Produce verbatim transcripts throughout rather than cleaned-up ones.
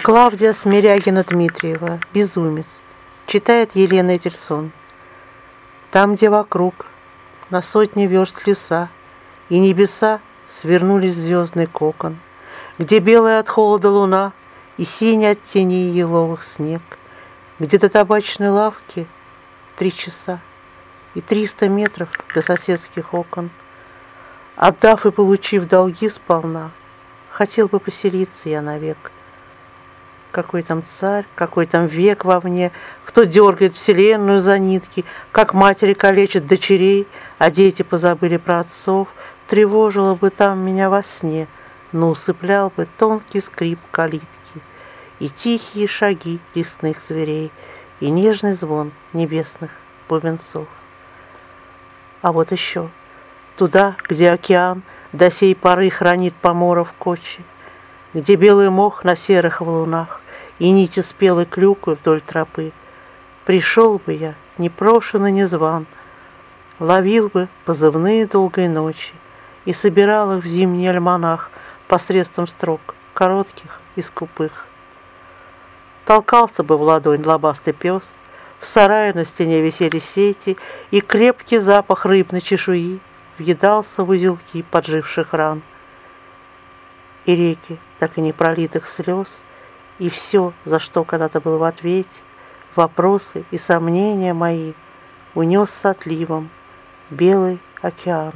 Клавдия Смирягина-Дмитриева «Безумец». Читает Елена Эдельсон. Там, где вокруг на сотни верст леса, и небеса свернулись в звездный кокон, где белая от холода луна и синий от теней еловых снег, где до табачной лавки три часа и триста метров до соседских окон. Отдав и получив долги сполна, хотел бы поселиться я навек. Какой там царь, какой там век во мне, кто дергает вселенную за нитки, как матери калечат дочерей, а дети позабыли про отцов, тревожило бы там меня во сне, но усыплял бы тонкий скрип калитки и тихие шаги лесных зверей, и нежный звон небесных бубенцов. А вот еще, туда, где океан до сей поры хранит поморов кочи, где белый мох на серых валунах и нити спелой клюквы вдоль тропы, пришел бы я, непрошен и незван, ловил бы позывные долгой ночи и собирал их в зимний альманах посредством строк, коротких и скупых. Толкался бы в ладонь лобастый пес, в сарае на стене висели сети, и крепкий запах рыбной чешуи въедался в узелки подживших ран. И реки, так и не пролитых слез, и все, за что когда-то был в ответе, вопросы и сомнения мои, унес с отливом белый океан.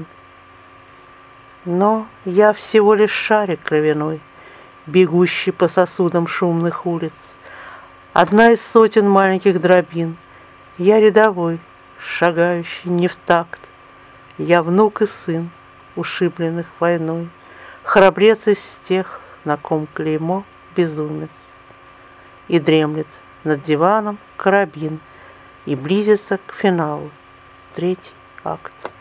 Но я всего лишь шарик кровяной, бегущий по сосудам шумных улиц, одна из сотен маленьких дробин. Я рядовой, шагающий не в такт, я внук и сын, ушибленных войной, храбрец из тех, на ком клеймо безумец. И дремлет над диваном карабин, и близится к финалу третий акт.